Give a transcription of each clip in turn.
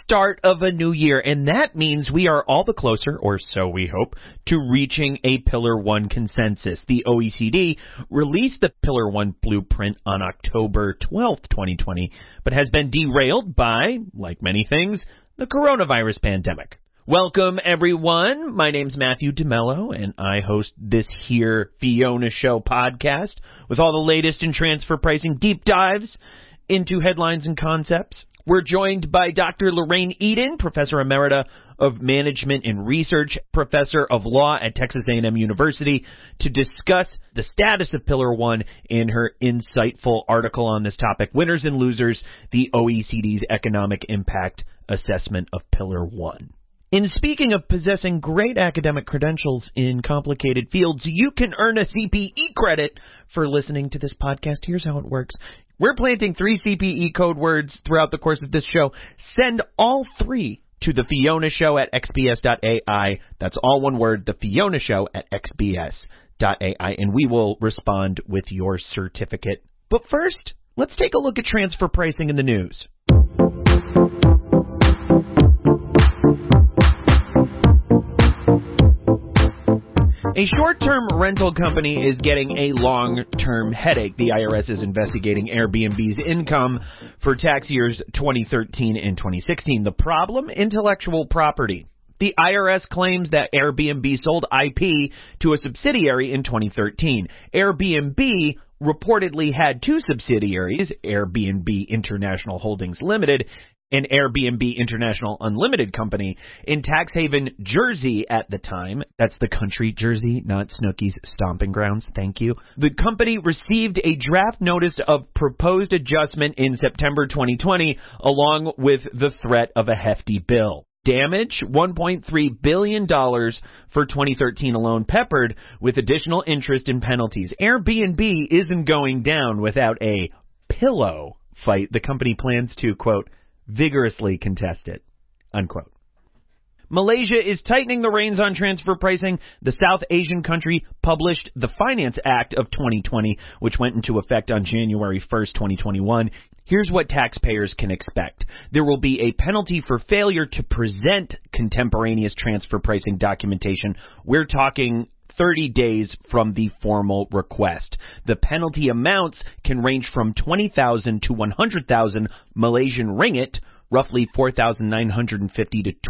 start of a new year, and that means we are all the closer, or so we hope, to reaching a Pillar 1 consensus. The OECD released the Pillar 1 blueprint on October 12th, 2020, but has been derailed by, like many things, the coronavirus pandemic. Welcome, everyone. My name's Matthew DeMello, and I host this here Fiona Show podcast with all the latest in transfer pricing deep dives into headlines and concepts. We're joined by Dr. Lorraine Eden, Professor Emerita of Management and Research, Professor of Law at Texas A&M University, to discuss the status of Pillar 1 in her insightful article on this topic, Winners and Losers, the OECD's Economic Impact Assessment of Pillar 1. In speaking of possessing great academic credentials in complicated fields, you can earn a CPE credit for listening to this podcast. Here's how it works. We're planting 3 CPE code words throughout the course of this show. Send all 3 to the Fiona Show at xbs.ai. That's all one word, the Fiona Show at xbs.ai, and we will respond with your certificate. But first, let's take a look at transfer pricing in the news. A short-term rental company is getting a long-term headache. The IRS is investigating Airbnb's income for tax years 2013 and 2016. The problem? Intellectual property. The IRS claims that Airbnb sold IP to a subsidiary in 2013. Airbnb reportedly had 2 subsidiaries, Airbnb International Holdings Limited and Airbnb International Unlimited Company, in Tax Haven, Jersey at the time. That's the country, Jersey, not Snooki's stomping grounds. Thank you. The company received a draft notice of proposed adjustment in September 2020, along with the threat of a hefty bill. Damage, $1.3 billion for 2013 alone, peppered with additional interest and penalties. Airbnb isn't going down without a pillow fight. The company plans to, quote, vigorously contest it, unquote. Malaysia is tightening the reins on transfer pricing. The South Asian country published the Finance Act of 2020, which went into effect on January 1st, 2021. Here's what taxpayers can expect. There will be a penalty for failure to present contemporaneous transfer pricing documentation. We're talking 30 days from the formal request. The penalty amounts can range from 20,000 to 100,000 Malaysian ringgit, roughly 4,950 to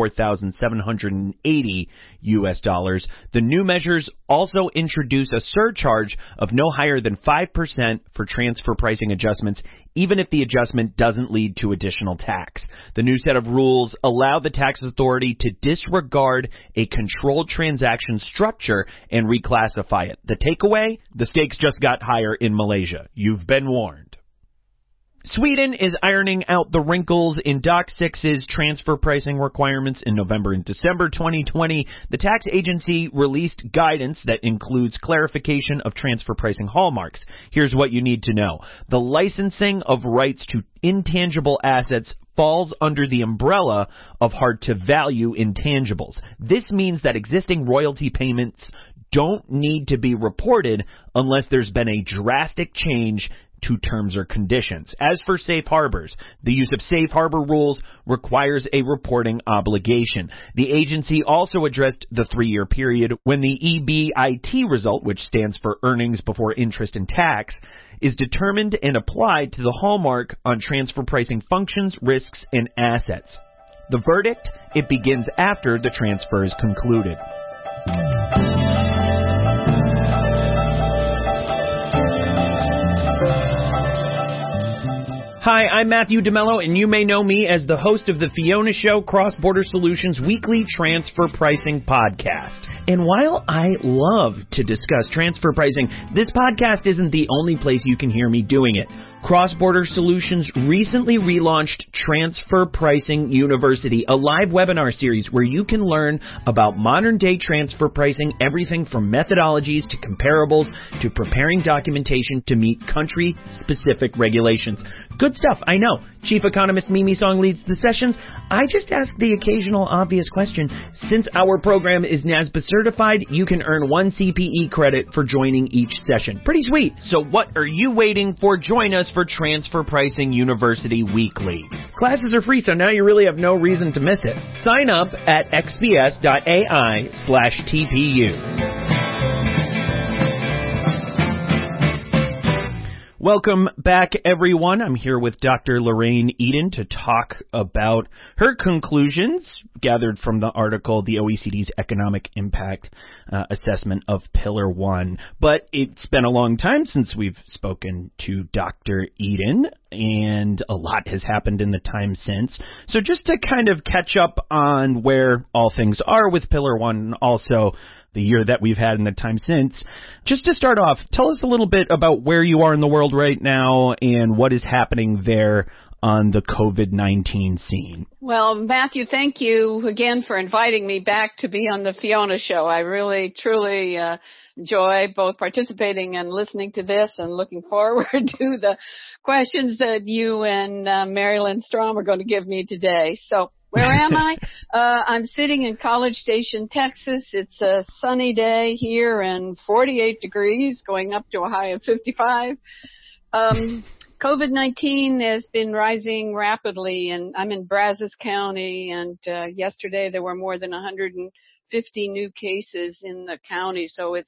24,780 US dollars. The new measures also introduce a surcharge of no higher than 5% for transfer pricing adjustments, even if the adjustment doesn't lead to additional tax. The new set of rules allow the tax authority to disregard a controlled transaction structure and reclassify it. The takeaway? The stakes just got higher in Malaysia. You've been warned. Sweden is ironing out the wrinkles in Doc 6's transfer pricing requirements. In November and December 2020, the tax agency released guidance that includes clarification of transfer pricing hallmarks. Here's what you need to know. The licensing of rights to intangible assets falls under the umbrella of hard-to-value intangibles. This means that existing royalty payments don't need to be reported unless there's been a drastic change to terms or conditions. As for safe harbors, the use of safe harbor rules requires a reporting obligation. The agency also addressed the 3-year period when the EBIT result, which stands for earnings before interest and tax, is determined and applied to the hallmark on transfer pricing functions, risks, and assets. The verdict? It begins after the transfer is concluded. Hi, I'm Matthew DeMello, and you may know me as the host of the Fiona Show Cross-Border Solutions weekly transfer pricing podcast. And while I love to discuss transfer pricing, this podcast isn't the only place you can hear me doing it. Cross-Border Solutions recently relaunched Transfer Pricing University, a live webinar series where you can learn about modern-day transfer pricing, everything from methodologies to comparables to preparing documentation to meet country-specific regulations. Good stuff, I know. Chief Economist Mimi Song leads the sessions. I just ask the occasional obvious question. Since our program is NASBA certified, you can earn 1 CPE credit for joining each session. Pretty sweet. So what are you waiting for? Join us for Transfer Pricing University Weekly. Classes are free, so now you really have no reason to miss it. Sign up at xps.ai/TPU. Welcome back, everyone. I'm here with Dr. Lorraine Eden to talk about her conclusions gathered from the article, the OECD's Economic Impact Assessment of Pillar 1. But it's been a long time since we've spoken to Dr. Eden, and a lot has happened in the time since. So just to kind of catch up on where all things are with Pillar 1, and also the year that we've had in the time since. Just to start off, tell us a little bit about where you are in the world right now and what is happening there on the COVID-19 scene. Well, Matthew, thank you again for inviting me back to be on the Fiona Show. I really, truly enjoy both participating and listening to this, and looking forward to the questions that you and Marilyn Strom are going to give me today. So, where am I? I'm sitting in College Station, Texas. It's a sunny day here and 48 degrees, going up to a high of 55. COVID-19 has been rising rapidly, and I'm in Brazos County, and yesterday there were more than 150 new cases in the county. So it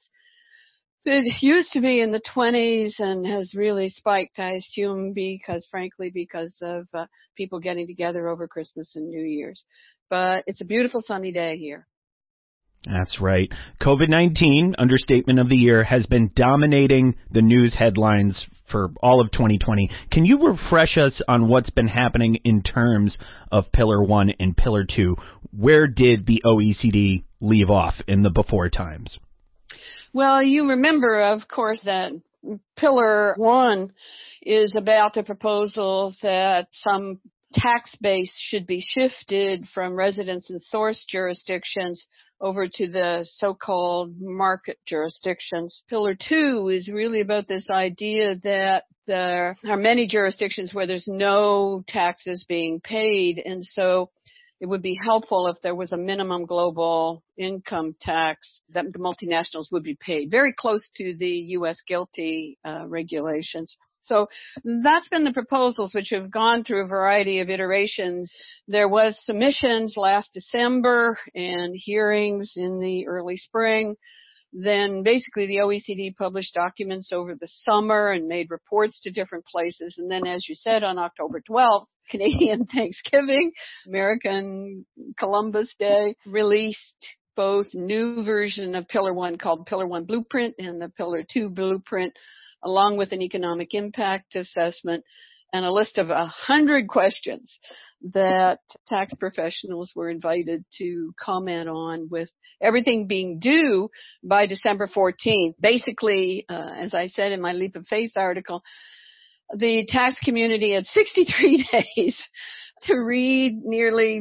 used to be in the 20s and has really spiked, I assume, because of people getting together over Christmas and New Year's. But it's a beautiful sunny day here. That's right. COVID-19, understatement of the year, has been dominating the news headlines for all of 2020. Can you refresh us on what's been happening in terms of Pillar 1 and Pillar 2? Where did the OECD leave off in the before times? Well, you remember, of course, that Pillar 1 is about the proposals that some tax base should be shifted from residence and source jurisdictions over to the so-called market jurisdictions. Pillar 2 is really about this idea that there are many jurisdictions where there's no taxes being paid, and so it would be helpful if there was a minimum global income tax that the multinationals would be paid, very close to the U.S. GILTI regulations. So that's been the proposals, which have gone through a variety of iterations. There was submissions last December and hearings in the early spring. Then basically the OECD published documents over the summer and made reports to different places. And then, as you said, on October 12th, Canadian Thanksgiving, American Columbus Day, released both new version of Pillar 1 called Pillar 1 Blueprint and the Pillar 2 Blueprint, along with an economic impact assessment and a list of 100 questions that tax professionals were invited to comment on, with everything being due by December 14th. Basically, as I said in my Leap of Faith article, the tax community had 63 days to read nearly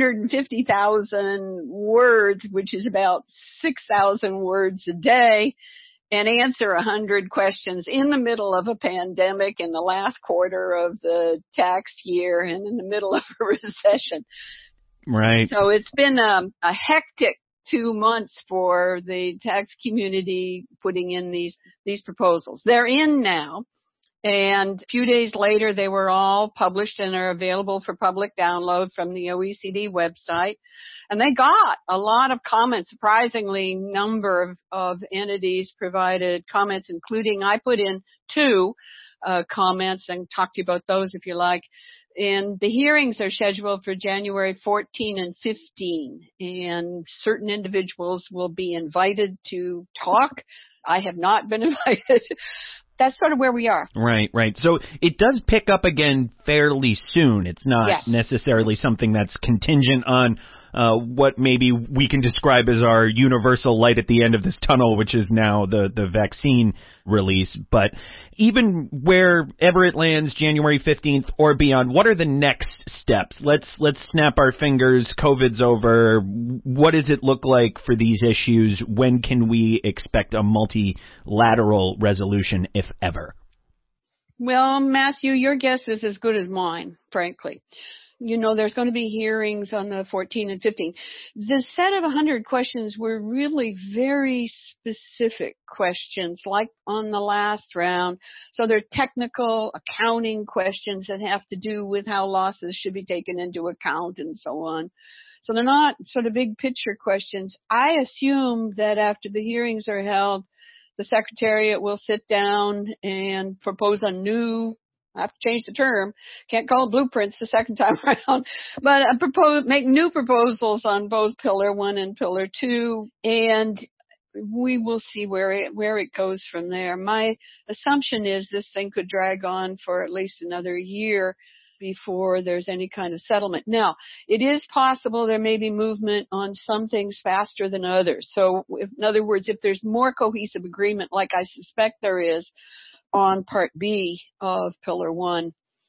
450,000 words, which is about 6,000 words a day, and answer 100 questions in the middle of a pandemic, in the last quarter of the tax year, and in the middle of a recession. Right. So it's been a hectic 2 months for the tax community putting in these proposals. They're in now, and a few days later they were all published and are available for public download from the OECD website. And they got a lot of comments. Surprisingly, number of entities provided comments, including I put in 2 comments and talk to you about those if you like. And the hearings are scheduled for January 14 and 15, and certain individuals will be invited to talk. I have not been invited. That's sort of where we are. Right. So it does pick up again fairly soon. It's not necessarily something that's contingent on what maybe we can describe as our universal light at the end of this tunnel, which is now the vaccine release. But even wherever it lands, January 15th or beyond, what are the next steps? Let's snap our fingers. COVID's over. What does it look like for these issues? When can we expect a multilateral resolution, if ever? Well, Matthew, your guess is as good as mine, frankly. there's going to be hearings on the 14 and 15. The set of 100 questions were really very specific questions, like on the last round. So they're technical accounting questions that have to do with how losses should be taken into account and so on. So they're not sort of big picture questions. I assume that after the hearings are held, the Secretariat will sit down and propose a new, I have to change the term, can't call it blueprints the second time around, but make new proposals on both Pillar 1 and Pillar 2, and we will see where it goes from there. My assumption is this thing could drag on for at least another year before there's any kind of settlement. Now, it is possible there may be movement on some things faster than others. So, in other words, if there's more cohesive agreement, like I suspect there is on Part B of Pillar 1,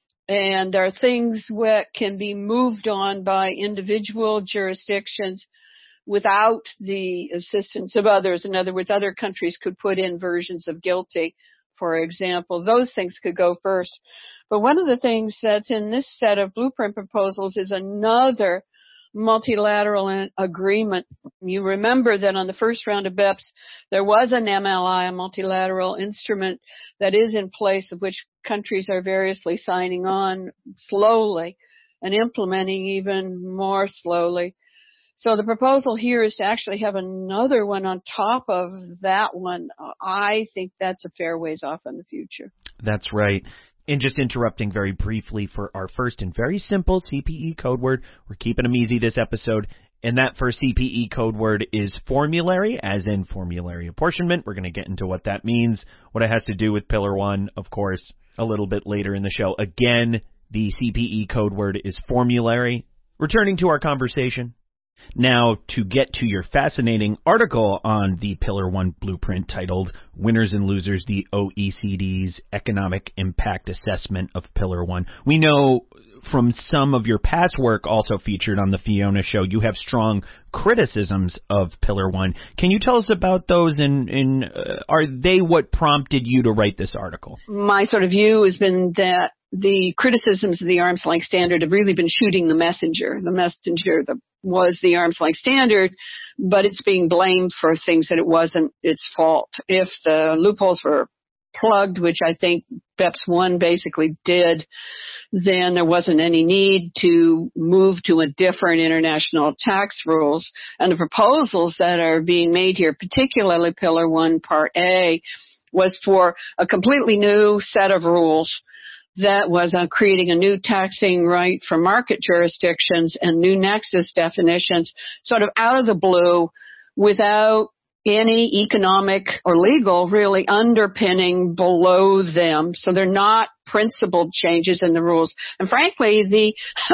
and there are things that can be moved on by individual jurisdictions without the assistance of others. In other words, other countries could put in versions of GILTI, for example. Those things could go first. But one of the things that's in this set of blueprint proposals is another multilateral agreement. You remember that on the first round of BEPS, there was an MLI, a multilateral instrument that is in place, of which countries are variously signing on slowly and implementing even more slowly. So the proposal here is to actually have another one on top of that one. I think that's a fair ways off in the future. That's right. And just interrupting very briefly for our first and very simple CPE code word. We're keeping them easy this episode. And that first CPE code word is formulary, as in formulary apportionment. We're going to get into what that means, what it has to do with Pillar 1, of course, a little bit later in the show. Again, the CPE code word is formulary. Returning to our conversation. Now, to get to your fascinating article on the Pillar 1 blueprint titled Winners and Losers, the OECD's Economic Impact Assessment of Pillar 1. We know from some of your past work also featured on the Fiona Show, you have strong criticisms of Pillar 1. Can you tell us about those, and are they what prompted you to write this article? My sort of view has been that the criticisms of the arm's length standard have really been shooting the messenger. The messenger that was the arm's length standard, but it's being blamed for things that it wasn't its fault. If the loopholes were plugged, which I think BEPS 1 basically did, then there wasn't any need to move to a different international tax rules. And the proposals that are being made here, particularly Pillar 1 Part A, was for a completely new set of rules that was creating a new taxing right for market jurisdictions and new nexus definitions sort of out of the blue without any economic or legal really underpinning below them. So they're not principled changes in the rules. And frankly, the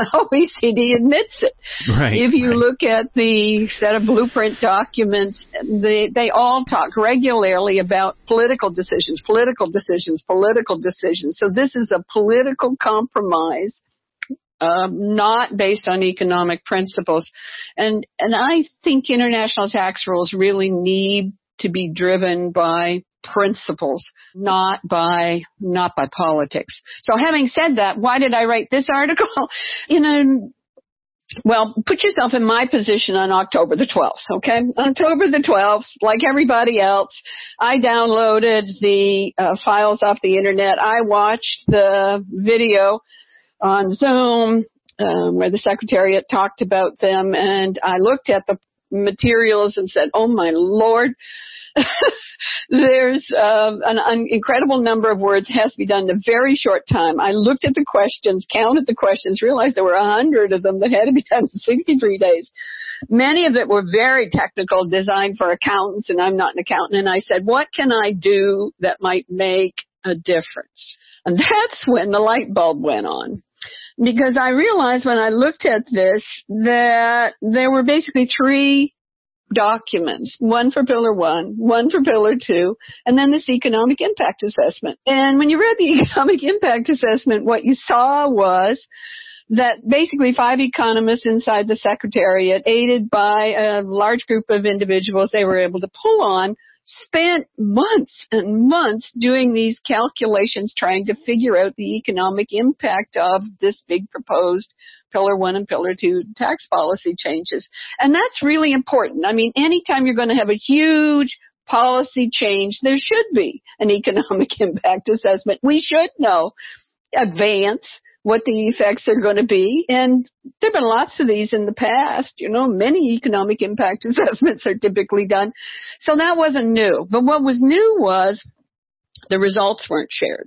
OECD admits it. Right, if you look at the set of blueprint documents, they all talk regularly about political decisions. So this is a political compromise, not based on economic principles. And I think international tax rules really need to be driven by principles, not by politics. So having said that, why did I write this article? Well, put yourself in my position on October the 12th, okay? October the 12th, like everybody else, I downloaded the files off the internet. I watched the video on Zoom where the Secretariat talked about them, and I looked at the materials and said, oh my Lord, there's an incredible number of words has to be done in a very short time. I looked at the questions, counted the questions, realized there were 100 of them that had to be done in 63 days. Many of it were very technical, designed for accountants, and I'm not an accountant. And I said, what can I do that might make a difference? And that's when the light bulb went on. Because I realized when I looked at this that there were basically three documents, one for Pillar 1, one for Pillar 2, and then this economic impact assessment. And when you read the economic impact assessment, what you saw was that basically 5 economists inside the Secretariat, aided by a large group of individuals they were able to pull on, spent months and months doing these calculations, trying to figure out the economic impact of this big proposed Pillar 1 and Pillar 2 tax policy changes. And that's really important. I mean, anytime you're going to have a huge policy change, there should be an economic impact assessment. We should know advance what the effects are going to be. And there have been lots of these in the past. Many economic impact assessments are typically done. So that wasn't new. But what was new was the results weren't shared.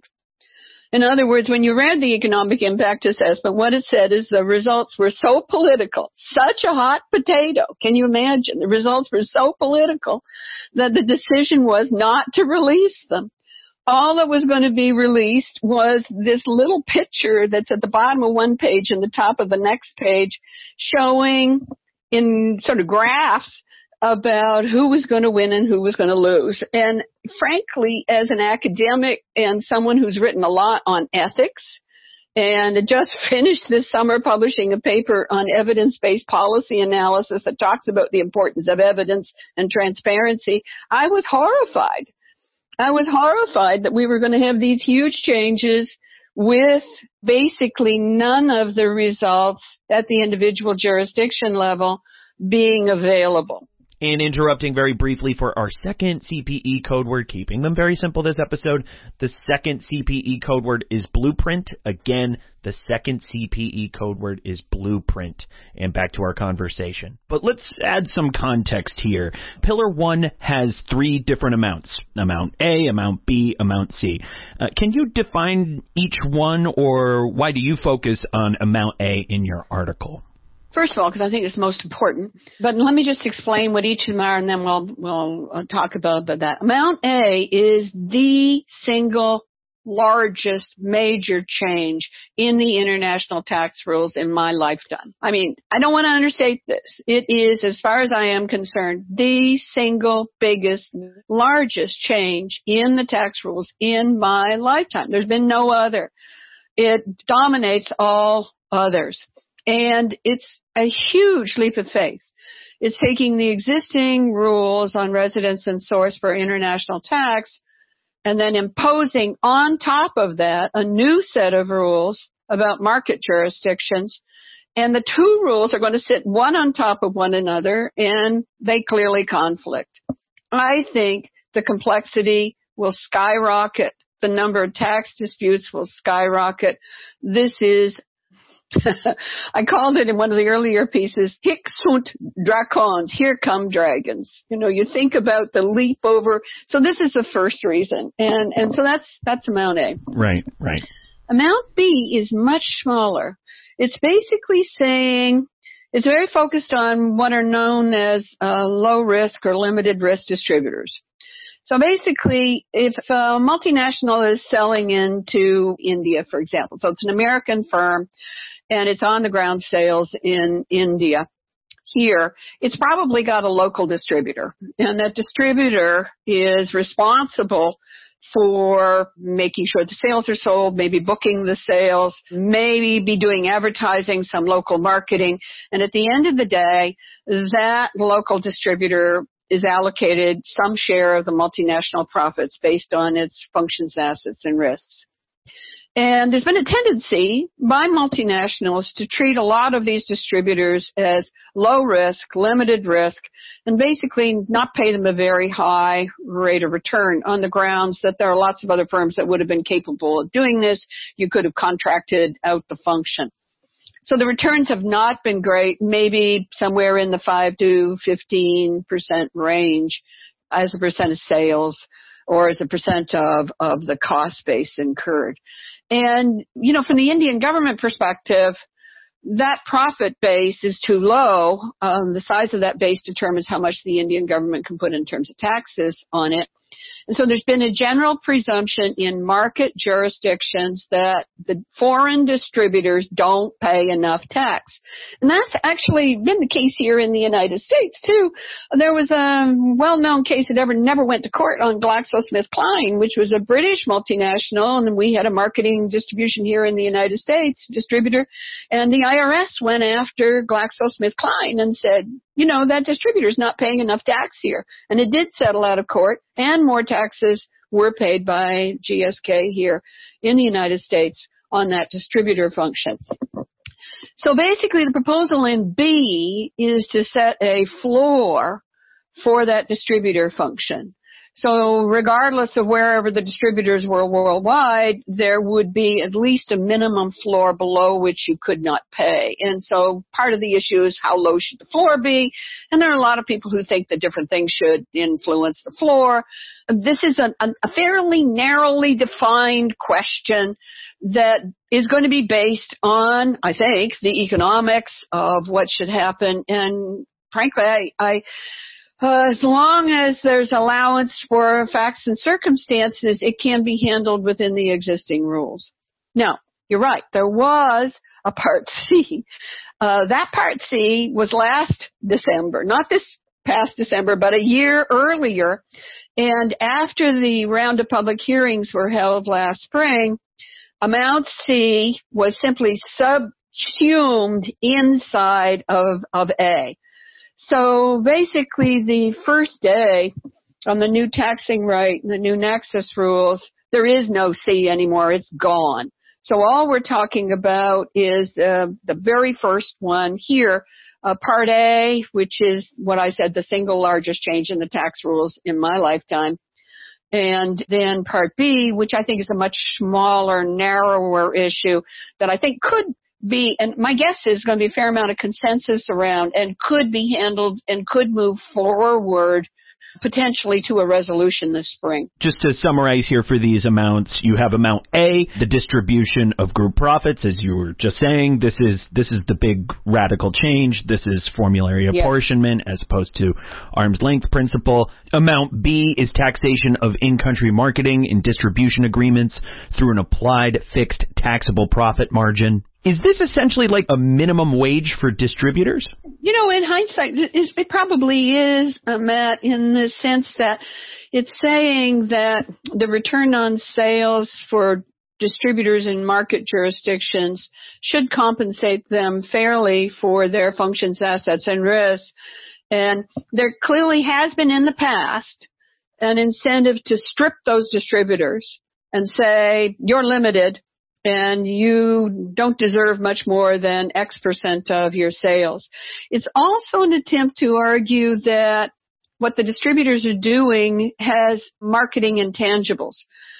In other words, when you read the economic impact assessment, what it said is the results were so political, such a hot potato. Can you imagine? The results were so political that the decision was not to release them. All that was going to be released was this little picture that's at the bottom of one page and the top of the next page, showing in sort of graphs about who was going to win and who was going to lose. And frankly, as an academic and someone who's written a lot on ethics, and just finished this summer publishing a paper on evidence-based policy analysis that talks about the importance of evidence and transparency, I was horrified. I was horrified that we were going to have these huge changes with basically none of the results at the individual jurisdiction level being available. And interrupting very briefly for our second CPE code word, keeping them very simple this episode. The second CPE code word is blueprint. Again, the second CPE code word is blueprint. And back to our conversation. But let's add some context here. Pillar 1 has 3 different amounts. Amount A, Amount B, Amount C. Can you define each one, or why do you focus on Amount A in your article? First of all, because I think it's most important. But let me just explain what each of them are, and then we'll talk about that. Amount A is the single largest major change in the international tax rules in my lifetime. I mean, I don't want to understate this. It is, as far as I am concerned, the single biggest, largest change in the tax rules in my lifetime. There's been no other. It dominates all others. And it's a huge leap of faith. It's taking the existing rules on residence and source for international tax and then imposing on top of that a new set of rules about market jurisdictions. And the 2 rules are going to sit one on top of one another, and they clearly conflict. I think the complexity will skyrocket. The number of tax disputes will skyrocket. This is I called it in one of the earlier pieces, Hic sunt dracons, here come dragons. You think about the leap over. So this is the first reason. And so that's Amount A. Right. Amount B is much smaller. It's basically saying it's very focused on what are known as low risk or limited risk distributors. So basically, if a multinational is selling into India, for example, so it's an American firm, and it's on the ground sales in India. Here, it's probably got a local distributor, and that distributor is responsible for making sure the sales are sold, maybe booking the sales, maybe be doing advertising, some local marketing. And at the end of the day, that local distributor is allocated some share of the multinational profits based on its functions, assets, and risks. And there's been a tendency by multinationals to treat a lot of these distributors as low risk, limited risk, and basically not pay them a very high rate of return on the grounds that there are lots of other firms that would have been capable of doing this. You could have contracted out the function. So the returns have not been great, maybe somewhere in the 5 to 15% range as a percent of sales or as a percent of the cost base incurred. And, from the Indian government perspective, that profit base is too low. The size of that base determines how much the Indian government can put in terms of taxes on it. And so there's been a general presumption in market jurisdictions that the foreign distributors don't pay enough tax. And that's actually been the case here in the United States, too. There was a well-known case that never went to court on GlaxoSmithKline, which was a British multinational, and we had a marketing distribution here in the United States, distributor, and the IRS went after GlaxoSmithKline and said, that distributor's not paying enough tax here. And it did settle out of court, and more taxes were paid by GSK here in the United States on that distributor function. So basically the proposal in B is to set a floor for that distributor function. So regardless of wherever the distributors were worldwide, there would be at least a minimum floor below which you could not pay. And so part of the issue is how low should the floor be? And there are a lot of people who think that different things should influence the floor. This is a fairly narrowly defined question that is going to be based on, I think, the economics of what should happen. And frankly, as long as there's allowance for facts and circumstances, it can be handled within the existing rules. Now, you're right. There was a Part C. That Part C was last December, not this past December, but a year earlier. And after the round of public hearings were held last spring, Amount C was simply subsumed inside of A. So basically the first day on the new taxing right, the new nexus rules, there is no C anymore. It's gone. So all we're talking about is the very first one here, Part A, which is what I said, the single largest change in the tax rules in my lifetime. And then Part B, which I think is a much smaller, narrower issue that I think could be, and my guess is going to be a fair amount of consensus around and could be handled and could move forward potentially to a resolution this spring. Just to summarize here for these amounts, you have Amount A, the distribution of group profits, as you were just saying. This is the big radical change. This is formulary apportionment as opposed to arm's length principle. Amount B is taxation of in-country marketing and distribution agreements through an applied fixed taxable profit margin. Is this essentially like a minimum wage for distributors? You know, in hindsight, it probably is, Matt, in the sense that it's saying that the return on sales for distributors in market jurisdictions should compensate them fairly for their functions, assets, and risks. And there clearly has been in the past an incentive to strip those distributors and say, you're limited and you don't deserve much more than X percent of your sales. It's also an attempt to argue that what the distributors are doing has marketing intangibles.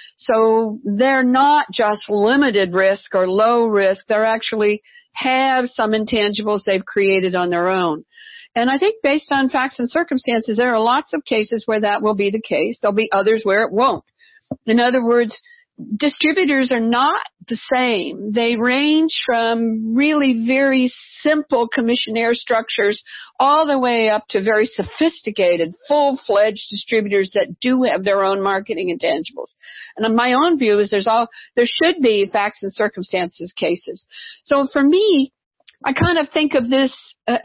So they're not just limited risk or low risk. They actually have some intangibles they've created on their own. And I think based on facts and circumstances, there are lots of cases where that will be the case. There'll be others where it won't. In other words, distributors are not the same. They range from really very simple commissionaire structures all the way up to very sophisticated, full-fledged distributors that do have their own marketing intangibles. And my own view is there should be facts and circumstances cases. So for me, I kind of think of this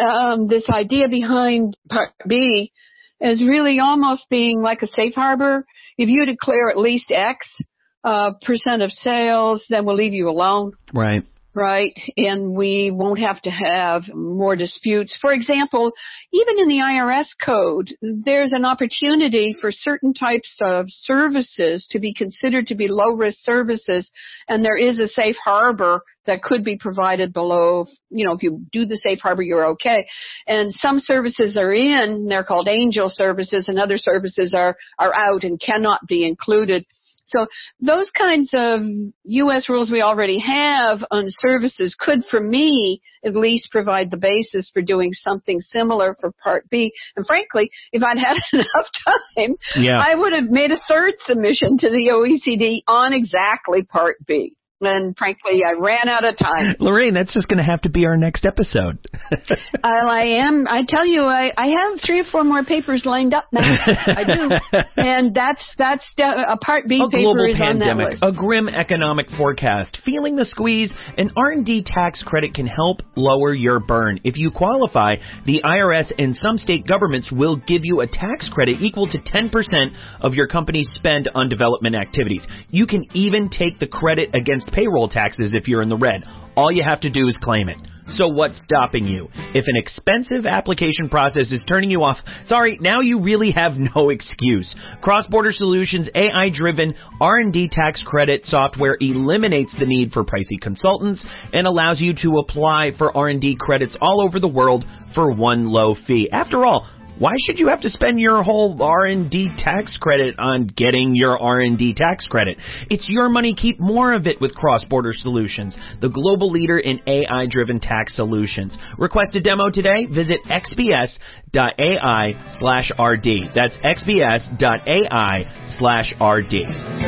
idea behind Part B as really almost being like a safe harbor. If you declare at least X percent of sales, then we'll leave you alone. Right. Right. And we won't have to have more disputes. For example, even in the IRS code, there's an opportunity for certain types of services to be considered to be low risk services. And there is a safe harbor that could be provided below. You know, if you do the safe harbor, you're okay. And some services are in, they're called angel services, and other services are out and cannot be included. So those kinds of U.S. rules we already have on services could, for me, at least provide the basis for doing something similar for Part B. And frankly, if I'd had enough time, I would have made a third submission to the OECD on exactly Part B. And frankly, I ran out of time. Lorraine, that's just going to have to be our next episode. I tell you, I have 3 or 4 more papers lined up now. I do. And that's a Part B paper is on that list. A grim economic forecast, feeling the squeeze, an R&D tax credit can help lower your burn. If you qualify, the IRS and some state governments will give you a tax credit equal to 10% of your company's spend on development activities. You can even take the credit against payroll taxes if you're in the red. All you have to do is claim it. So what's stopping you? If an expensive application process is turning you off, sorry, now you really have no excuse. Cross-Border Solutions' AI-driven R&D tax credit software eliminates the need for pricey consultants and allows you to apply for R&D credits all over the world for one low fee. After all, why should you have to spend your whole R&D tax credit on getting your R&D tax credit? It's your money. Keep more of it with Cross-Border Solutions, the global leader in AI-driven tax solutions. Request a demo today. Visit xbs.ai/RD. That's xbs.ai/RD.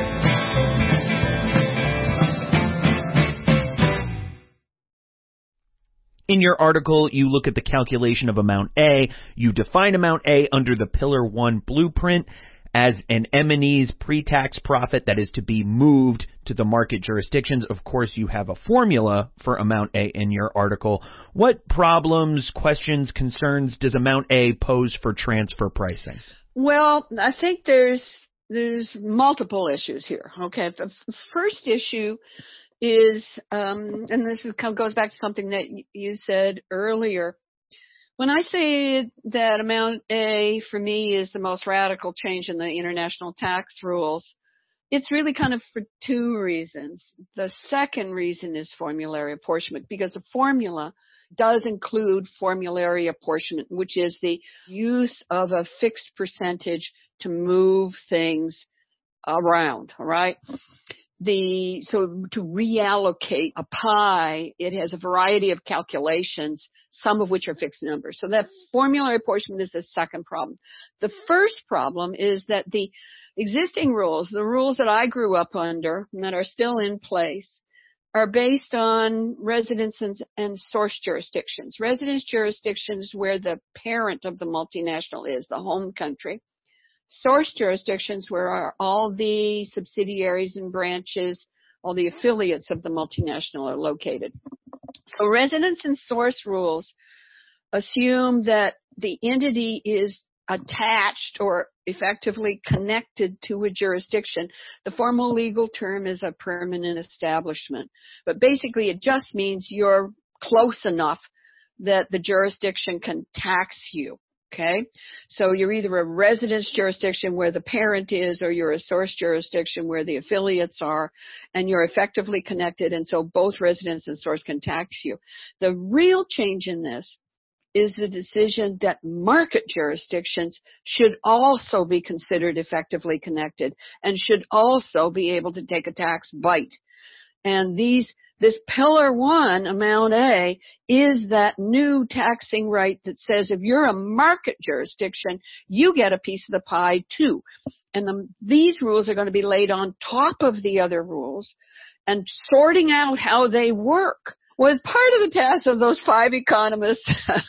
In your article, you look at the calculation of Amount A. You define Amount A under the Pillar 1 blueprint as an M&E's pre-tax profit that is to be moved to the market jurisdictions. Of course, you have a formula for Amount A in your article. What problems, questions, concerns does Amount A pose for transfer pricing? Well, I think there's multiple issues here. Okay, the first issue is, and this goes back to something that you said earlier. When I say that Amount A for me is the most radical change in the international tax rules, it's really kind of for two reasons. The second reason is formulary apportionment, because the formula does include formulary apportionment, which is the use of a fixed percentage to move things around, all right? So to reallocate a pie, it has a variety of calculations, some of which are fixed numbers. So that formulary apportionment is the second problem. The first problem is that the existing rules, the rules that I grew up under and that are still in place, are based on residence and source jurisdictions. Residence jurisdictions where the parent of the multinational is, the home country. Source jurisdictions where all the subsidiaries and branches, all the affiliates of the multinational are located. So residence and source rules assume that the entity is attached or effectively connected to a jurisdiction. The formal legal term is a permanent establishment, but basically it just means you're close enough that the jurisdiction can tax you. Okay, so you're either a residence jurisdiction where the parent is, or you're a source jurisdiction where the affiliates are, and you're effectively connected, and so both residence and source can tax you. The real change in this is the decision that market jurisdictions should also be considered effectively connected and should also be able to take a tax bite. And this Pillar 1, Amount A, is that new taxing right that says if you're a market jurisdiction, you get a piece of the pie too. And these rules are going to be laid on top of the other rules, and sorting out how they work was part of the task of those 5 economists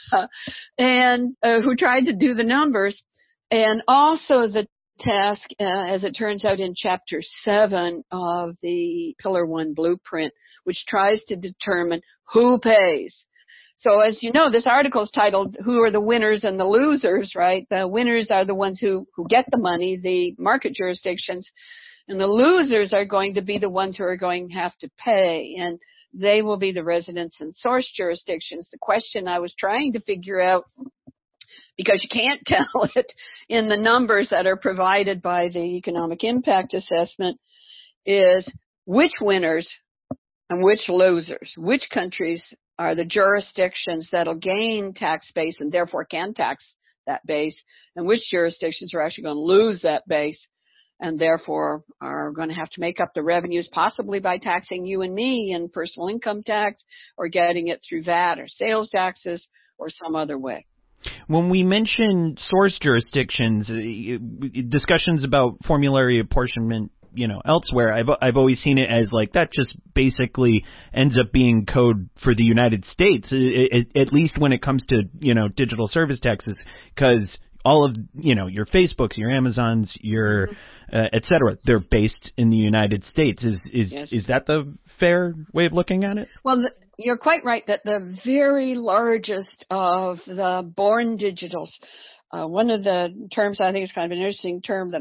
and who tried to do the numbers, and also the task, as it turns out, in Chapter 7 of the Pillar 1 blueprint, which tries to determine who pays. So as you know, this article is titled, Who are the Winners and the Losers, right? The winners are the ones who get the money, the market jurisdictions, and the losers are going to be the ones who are going to have to pay, and they will be the residence and source jurisdictions. The question I was trying to figure out, because you can't tell it in the numbers that are provided by the economic impact assessment, is which winners and which losers, which countries are the jurisdictions that'll gain tax base and therefore can tax that base, and which jurisdictions are actually going to lose that base and therefore are going to have to make up the revenues, possibly by taxing you and me in personal income tax, or getting it through VAT or sales taxes or some other way. When we mention source jurisdictions, discussions about formulary apportionment, elsewhere, I've always seen it as like that just basically ends up being code for the United States, at least when it comes to, digital service taxes, because all of, your Facebooks, your Amazons, your, et cetera, they're based in the United States. Is that the fair way of looking at it? Well, you're quite right that the very largest of the born digitals, one of the terms I think is kind of an interesting term that I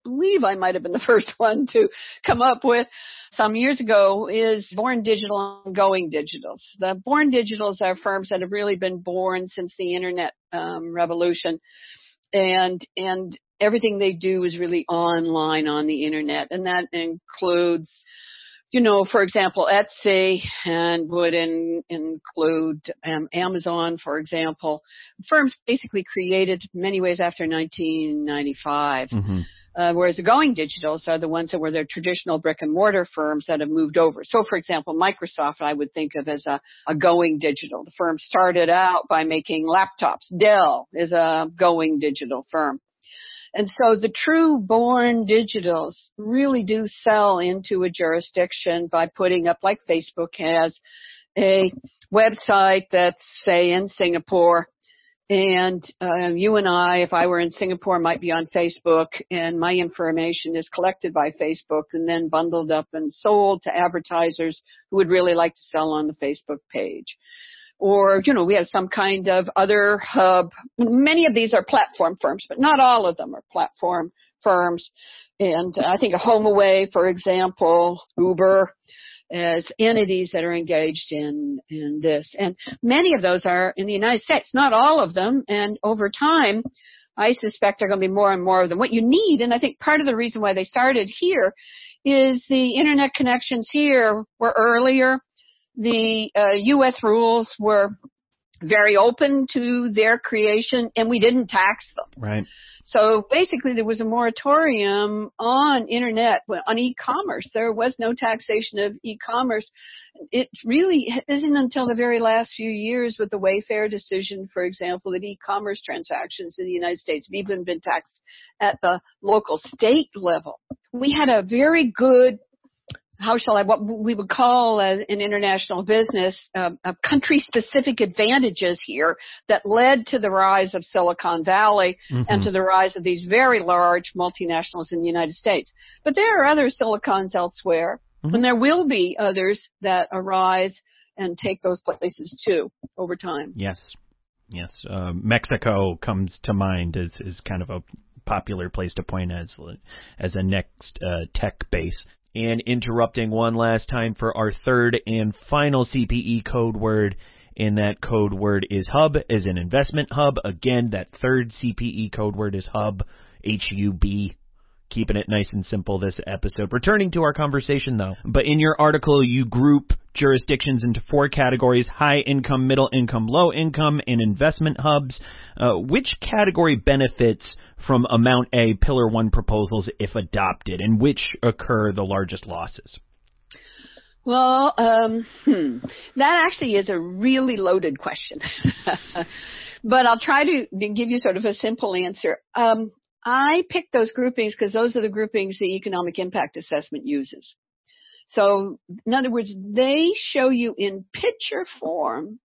believe I might have been the first one to come up with some years ago, is Born Digital and Going Digitals. The Born Digitals are firms that have really been born since the internet revolution, and everything they do is really online on the internet, and that includes, for example, Etsy, and would include Amazon, for example. Firms basically created in many ways after 1995. Mm-hmm. Whereas the Going Digitals are the ones that were their traditional brick and mortar firms that have moved over. So, for example, Microsoft I would think of as a Going Digital. The firm started out by making laptops. Dell is a Going Digital firm. And so the true Born Digitals really do sell into a jurisdiction by putting up, like Facebook has, a website that's, say, in Singapore. And you and I, if I were in Singapore, might be on Facebook, and my information is collected by Facebook and then bundled up and sold to advertisers who would really like to sell on the Facebook page. Or, we have some kind of other hub. Many of these are platform firms, but not all of them are platform firms. And I think of HomeAway, for example, Uber, as entities that are engaged in this. And many of those are in the United States, not all of them. And over time, I suspect there are going to be more and more of them. What you need, and I think part of the reason why they started here, is the internet connections here were earlier. The U.S. rules were very open to their creation, and we didn't tax them. Right. So basically, there was a moratorium on internet, on e-commerce. There was no taxation of e-commerce. It really isn't until the very last few years with the Wayfair decision, for example, that e-commerce transactions in the United States have even been taxed at the local state level. We had a very good, what we would call as an international business, country-specific advantages here that led to the rise of Silicon Valley and to the rise of these very large multinationals in the United States. But there are other silicons elsewhere, and there will be others that arise and take those places too over time. Yes. Mexico comes to mind as kind of a popular place to point as a next tech base. And interrupting one last time for our third and final CPE code word, and that code word is hub, as an investment hub. Again, that third CPE code word is hub, H-U-B. Keeping it nice and simple this episode. Returning to our conversation, though. But in your article, you group jurisdictions into 4 categories: high income, middle income, low income, and investment hubs. Which category benefits from Amount A Pillar 1 proposals if adopted, and which occur the largest losses? Well, that actually is a really loaded question. But I'll try to give you sort of a simple answer. I picked those groupings because those are the groupings the economic impact assessment uses. So, in other words, they show you in picture form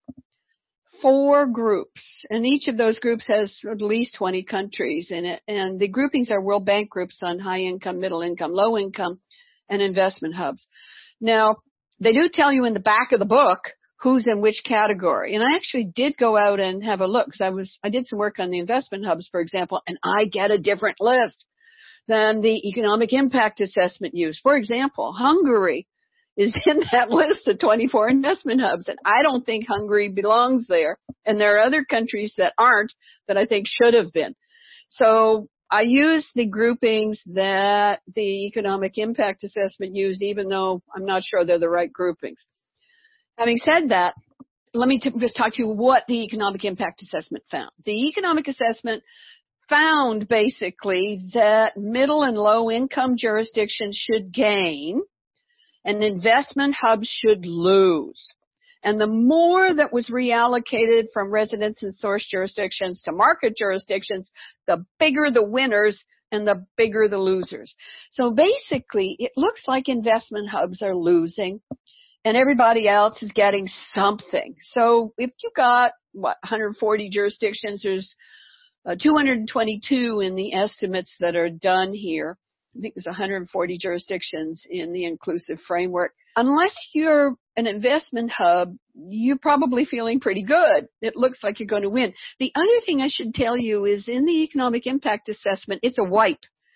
4 groups, and each of those groups has at least 20 countries in it. And the groupings are World Bank groups on high income, middle income, low income, and investment hubs. Now, they do tell you in the back of the book who's in which category. And I actually did go out and have a look because I did some work on the investment hubs, for example, and I get a different list than the economic impact assessment used. For example, Hungary is in that list of 24 investment hubs, and I don't think Hungary belongs there. And there are other countries that aren't that I think should have been. So I used the groupings that the economic impact assessment used, even though I'm not sure they're the right groupings. Having said that, let me just talk to you what the economic impact assessment found. The economic assessment found basically that middle and low income jurisdictions should gain and investment hubs should lose. And the more that was reallocated from residence and source jurisdictions to market jurisdictions, the bigger the winners and the bigger the losers. So basically, it looks like investment hubs are losing and everybody else is getting something. So if you got, 140 jurisdictions, there's 222 in the estimates that are done here. I think there's 140 jurisdictions in the inclusive framework. Unless you're an investment hub, you're probably feeling pretty good. It looks like you're going to win. The other thing I should tell you is in the economic impact assessment, it's a wipe.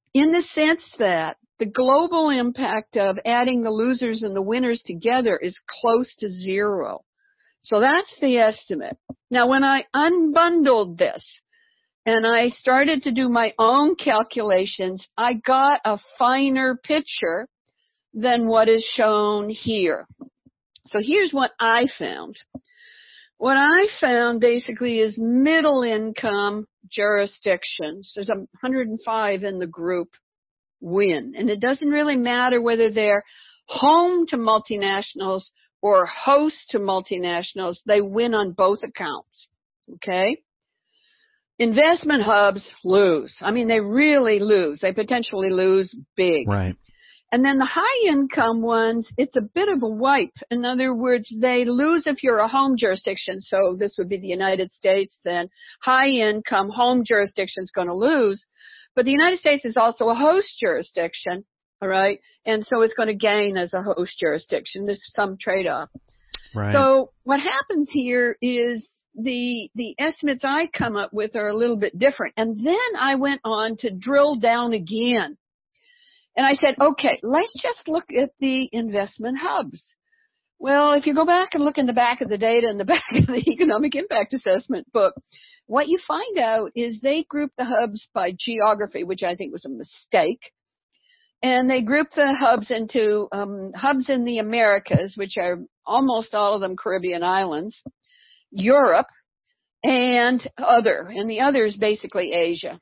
in the sense that the global impact of adding the losers and the winners together is close to zero. So that's the estimate. Now, when I unbundled this and I started to do my own calculations, I got a finer picture than what is shown here. So here's what I found. What I found basically is middle income jurisdictions. There's 105 in the group win. And it doesn't really matter whether they're home to multinationals or host to multinationals. They win on both accounts. Okay? Investment hubs lose. I mean, they really lose. They potentially lose big. Right. And then the high income ones, it's a bit of a wipe. In other words, they lose if you're a home jurisdiction. So this would be the United States, then high income home jurisdiction is going to lose. But the United States is also a host jurisdiction, all right? And so it's going to gain as a host jurisdiction. There's some trade-off. Right. So what happens here is the estimates I come up with are a little bit different. And then I went on to drill down again. And I said, okay, let's just look at the investment hubs. Well, if you go back and look in the back of the data in the back of the Economic Impact Assessment book, what you find out is they group the hubs by geography, which I think was a mistake. And they group the hubs into hubs in the Americas, which are almost all of them Caribbean islands, Europe, and other. And the other is basically Asia.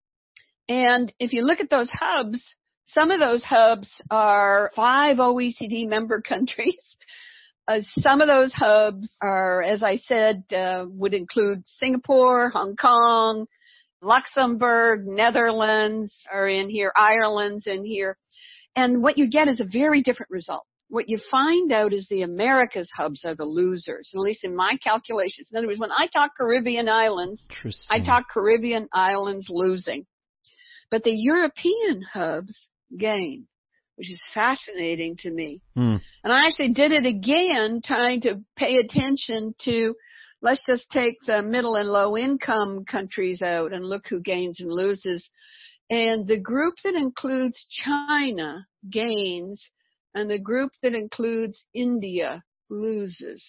And if you look at those hubs, some of those hubs are 5 OECD member countries. Some of those hubs are, as I said, would include Singapore, Hong Kong, Luxembourg, Netherlands are in here, Ireland's in here. And what you get is a very different result. What you find out is the Americas hubs are the losers, at least in my calculations. In other words, when I talk Caribbean islands, I talk Caribbean islands losing. But the European hubs gain, which is fascinating to me. And I actually did it again, trying to pay attention to, let's just take the middle and low income countries out and look who gains and loses. And the group that includes China gains, and the group that includes India loses.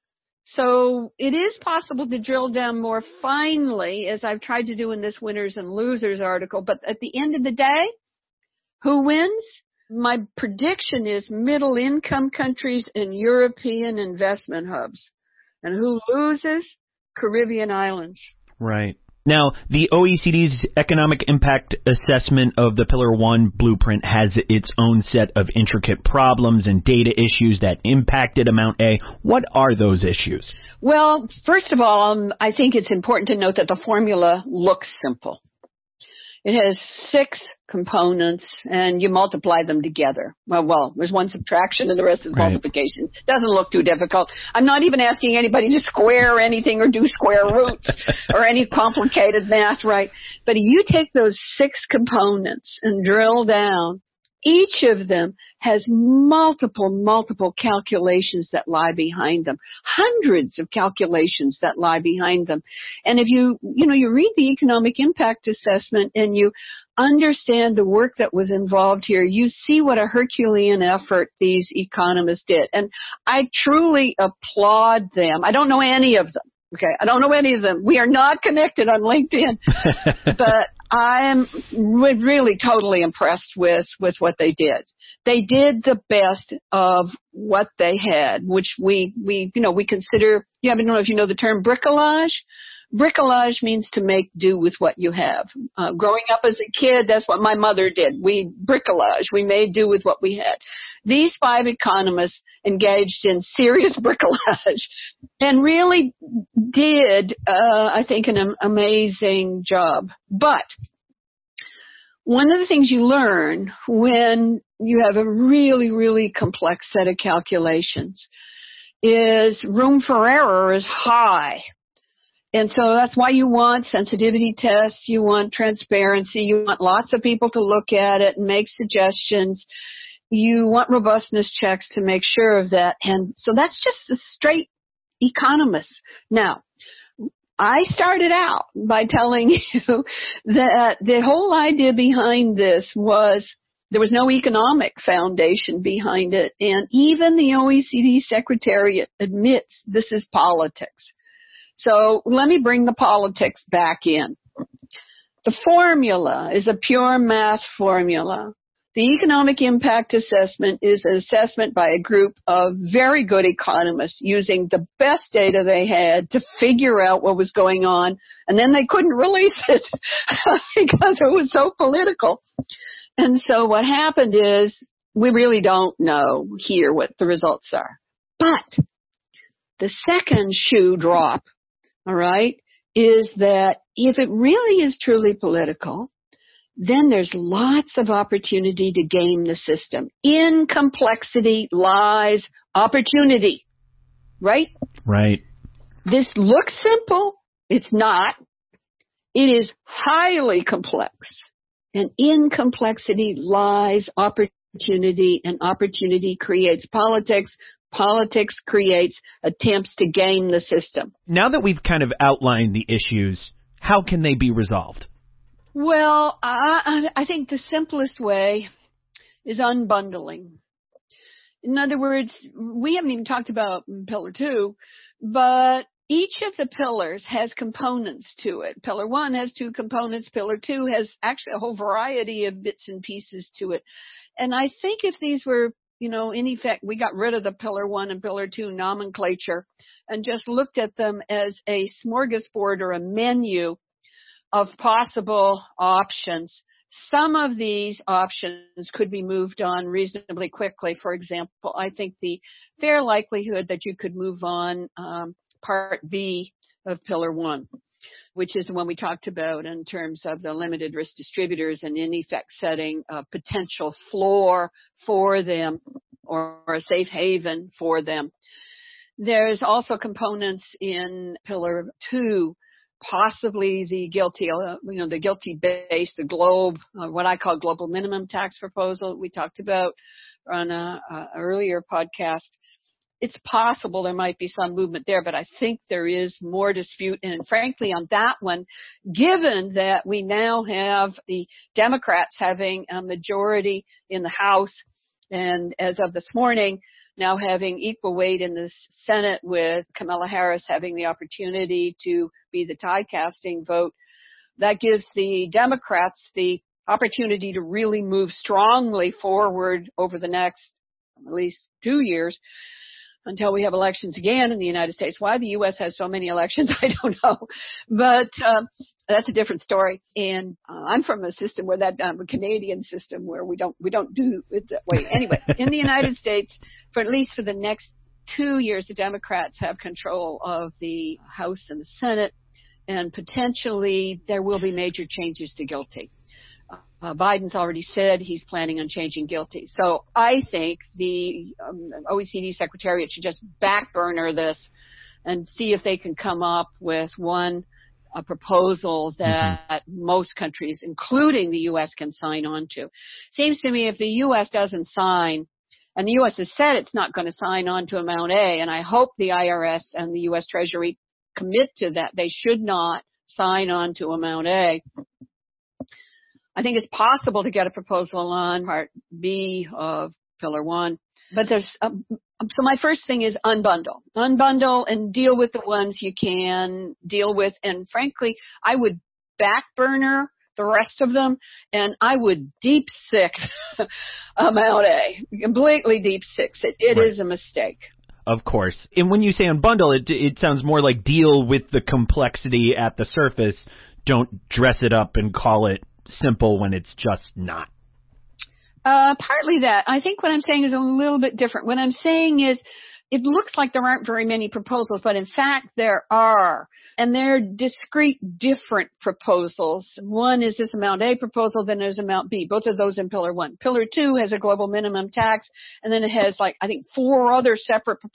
So it is possible to drill down more finely, as I've tried to do in this winners and losers article. But at the end of the day, who wins? My prediction is middle income countries and European investment hubs. And who loses? Caribbean islands. Right. Now, the OECD's Economic Impact Assessment of the Pillar 1 blueprint has its own set of intricate problems and data issues that impacted Amount A. What are those issues? Well, first of all, I think it's important to note that the formula looks simple. It has 6 components, and you multiply them together. Well, there's one subtraction, and the rest is multiplication. Doesn't look too difficult. I'm not even asking anybody to square anything or do square roots or any complicated math, right? But you take those 6 components and drill down. Each of them has multiple calculations that lie behind them, hundreds of calculations that lie behind them. And if you read the Economic Impact Assessment and you understand the work that was involved here, you see what a Herculean effort these economists did. And I truly applaud them. I don't know any of them. Okay, I don't know any of them. We are not connected on LinkedIn, but I am really totally impressed with what they did. They did the best of what they had, which we consider. I don't know if you know the term bricolage. Bricolage means to make do with what you have. Growing up as a kid, that's what my mother did. We made do with what we had. These 5 economists engaged in serious bricolage and really did, I think, an amazing job. But one of the things you learn when you have a really, really complex set of calculations is room for error is high. And so that's why you want sensitivity tests, you want transparency, you want lots of people to look at it and make suggestions. You want robustness checks to make sure of that. And so that's just the straight economists. Now, I started out by telling you that the whole idea behind this was there was no economic foundation behind it, and even the OECD Secretariat admits this is politics. So let me bring the politics back in. The formula is a pure math formula. The economic impact assessment is an assessment by a group of very good economists using the best data they had to figure out what was going on, and then they couldn't release it because it was so political. And so what happened is we really don't know here what the results are. But the second shoe drop, all right, is that if it really is truly political, then there's lots of opportunity to game the system. In complexity lies opportunity, right? Right. This looks simple. It's not. It is highly complex. And in complexity lies opportunity, and opportunity creates politics. Politics creates attempts to game the system. Now that we've kind of outlined the issues, how can they be resolved? Well, I think the simplest way is unbundling. In other words, we haven't even talked about Pillar 2, but each of the pillars has components to it. Pillar 1 has 2 components. Pillar 2 has actually a whole variety of bits and pieces to it. And I think if these were, in effect, we got rid of the Pillar 1 and Pillar 2 nomenclature and just looked at them as a smorgasbord or a menu of possible options. Some of these options could be moved on reasonably quickly. For example, I think the fair likelihood that you could move on Part B of Pillar 1, which is the one we talked about in terms of the limited risk distributors and in effect setting a potential floor for them or a safe haven for them. There's also components in Pillar 2, possibly the guilty, the guilty base, the GLOBE, what I call global minimum tax proposal we talked about on a earlier podcast. It's possible there might be some movement there, but I think there is more dispute. And frankly, on that one, given that we now have the Democrats having a majority in the House, and as of this morning, now having equal weight in the Senate with Kamala Harris having the opportunity to be the tie casting vote, that gives the Democrats the opportunity to really move strongly forward over the next at least 2 years until we have elections again in the United States. Why the U.S. has so many elections, I don't know. But that's a different story. And I'm from a system where a Canadian system where we don't do it that way. Anyway, in the United States, for at least for the next 2 years, the Democrats have control of the House and the Senate, and potentially there will be major changes to GILTI. Biden's already said he's planning on changing GILTI. So I think the OECD Secretariat should just backburner this and see if they can come up with a proposal that most countries, including the U.S., can sign on to. Seems to me if the U.S. doesn't sign, and the U.S. has said it's not going to sign on to Amount A, and I hope the IRS and the U.S. Treasury commit to that. They should not sign on to Amount A. I think it's possible to get a proposal on Part B of Pillar 1, but there's so my first thing is unbundle and deal with the ones you can deal with, and frankly, I would backburner the rest of them, and I would deep six Amount A, completely deep six it. It right. Is a mistake. Of course. And when you say unbundle, it sounds more like deal with the complexity at the surface. Don't dress it up and call it simple when it's just not. Partly that. I think what I'm saying is a little bit different. What I'm saying is it looks like there aren't very many proposals, but in fact there are. And they're discrete, different proposals. One is this Amount A proposal, then there's Amount B. Both of those in Pillar 1. Pillar 2 has a global minimum tax, and then it has I think 4 other separate proposals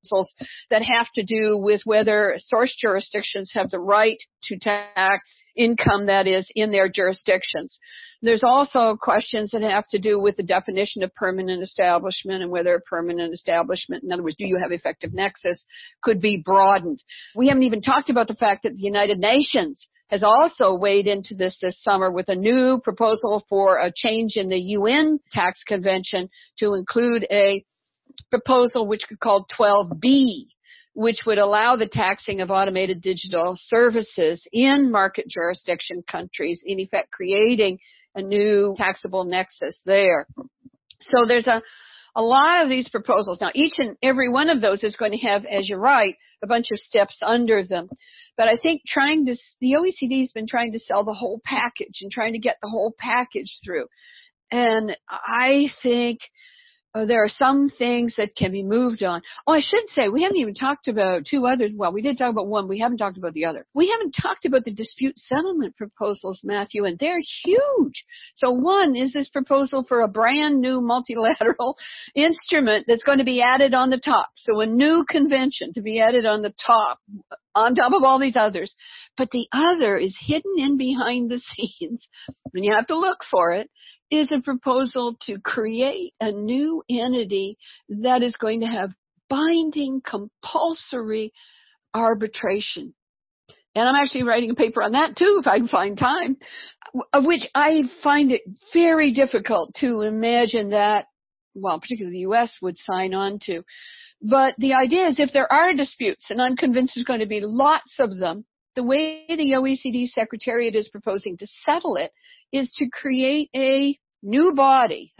that have to do with whether source jurisdictions have the right to tax income that is in their jurisdictions. There's also questions that have to do with the definition of permanent establishment and whether a permanent establishment, in other words, do you have effective nexus, could be broadened. We haven't even talked about the fact that the United Nations has also weighed into this summer with a new proposal for a change in the UN tax convention to include a proposal which could call 12B, which would allow the taxing of automated digital services in market jurisdiction countries, in effect creating a new taxable nexus there. So there's a lot of these proposals. Now, each and every one of those is going to have, as you're right, a bunch of steps under them. But I think the OECD has been trying to sell the whole package and trying to get the whole package through. And I think there are some things that can be moved on. Oh, I should say, we haven't even talked about two others. Well, we did talk about one. We haven't talked about the other. We haven't talked about the dispute settlement proposals, Matthew, and they're huge. So one is this proposal for a brand new multilateral instrument that's going to be added on the top. So a new convention to be added on the top, on top of all these others. But the other is hidden in behind the scenes, and you have to look for it, is a proposal to create a new entity that is going to have binding, compulsory arbitration. And I'm actually writing a paper on that too, if I can find time, of which I find it very difficult to imagine that, well, particularly the U.S. would sign on to. But the idea is if there are disputes, and I'm convinced there's going to be lots of them, the way the OECD Secretariat is proposing to settle it is to create a new body,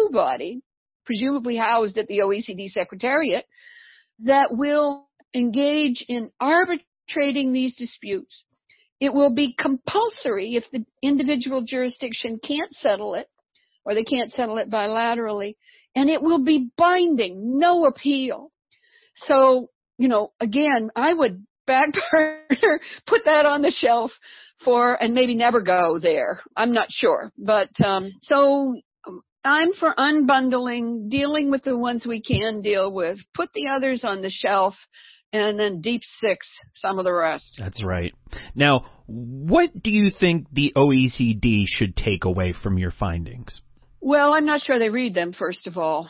presumably housed at the OECD Secretariat, that will engage in arbitrating these disputes. It will be compulsory if the individual jurisdiction can't settle it, or they can't settle it bilaterally, and it will be binding, no appeal. So, again, I would back burner, put that on the shelf and maybe never go there. I'm not sure. But, so I'm for unbundling, dealing with the ones we can deal with, put the others on the shelf, and then deep six some of the rest. That's right. Now, what do you think the OECD should take away from your findings? Well, I'm not sure they read them, first of all.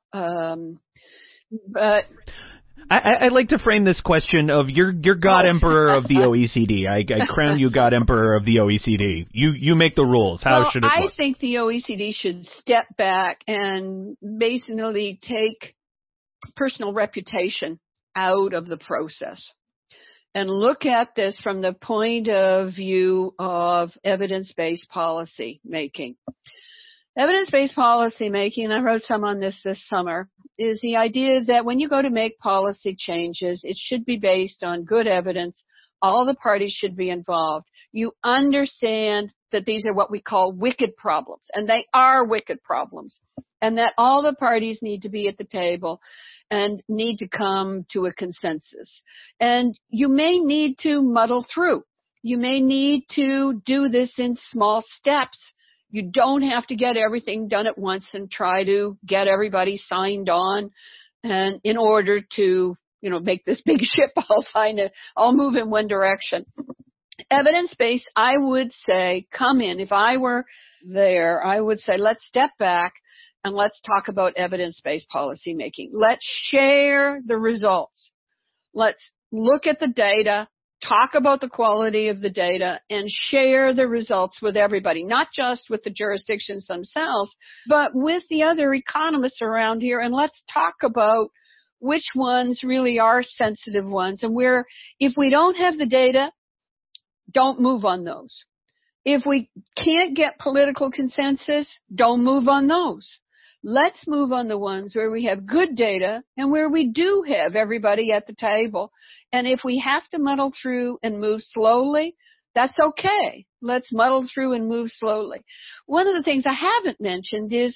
But I'd like to frame this question of you're God Emperor of the OECD. I crown you God Emperor of the OECD. You make the rules. How should it look? I think the OECD should step back and basically take personal reputation out of the process and look at this from the point of view of evidence-based policy making. Evidence-based policy making, and I wrote some on this summer, is the idea that when you go to make policy changes, it should be based on good evidence. All the parties should be involved. You understand that these are what we call wicked problems, and they are wicked problems, and that all the parties need to be at the table and need to come to a consensus. And you may need to muddle through. You may need to do this in small steps. You don't have to get everything done at once and try to get everybody signed on, and in order to, make this big ship all move in one direction. Evidence-based, I would say, come in. If I were there, I would say, let's step back and let's talk about evidence-based policy making. Let's share the results. Let's look at the data, talk about the quality of the data, and share the results with everybody, not just with the jurisdictions themselves, but with the other economists around here. And let's talk about which ones really are sensitive ones, and where, if we don't have the data, don't move on those. If we can't get political consensus, don't move on those. Let's move on the ones where we have good data and where we do have everybody at the table. And if we have to muddle through and move slowly, that's okay. Let's muddle through and move slowly. One of the things I haven't mentioned is,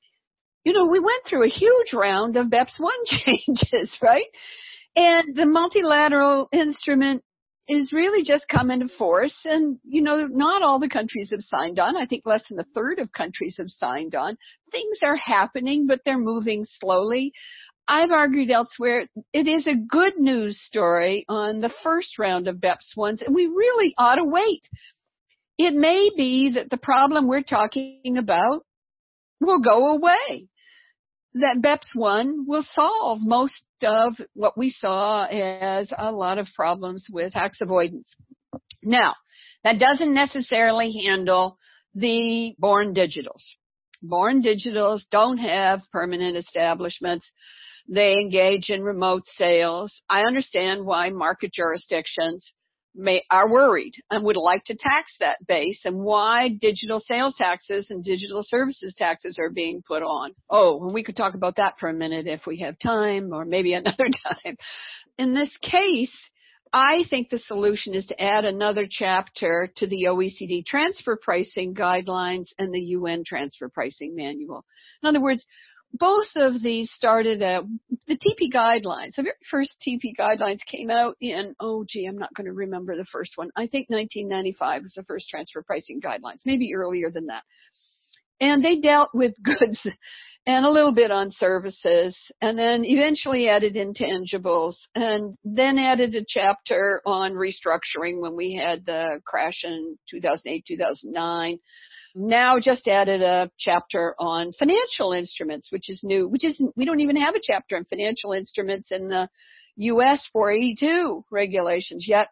we went through a huge round of BEPS 1 changes, right? And the multilateral instrument is really just come into force. And, not all the countries have signed on. I think less than a third of countries have signed on. Things are happening, but they're moving slowly. I've argued elsewhere, it is a good news story on the first round of BEPS 1s, and we really ought to wait. It may be that the problem we're talking about will go away, that BEPS 1 will solve most of what we saw as a lot of problems with tax avoidance. Now, that doesn't necessarily handle the born digitals. Born digitals don't have permanent establishments. They engage in remote sales. I understand why market jurisdictions are worried and would like to tax that base, and why digital sales taxes and digital services taxes are being put on. Oh, and we could talk about that for a minute if we have time, or maybe another time. In this case, I think the solution is to add another chapter to the OECD transfer pricing guidelines and the UN transfer pricing manual. In other words, both of these started the TP guidelines. The very first TP guidelines came out in, I'm not going to remember the first one. I think 1995 was the first transfer pricing guidelines, maybe earlier than that. And they dealt with goods and a little bit on services, and then eventually added intangibles, and then added a chapter on restructuring when we had the crash in 2008, 2009. Now just added a chapter on financial instruments, which is new, we don't even have a chapter on financial instruments in the U.S. 482 regulations yet.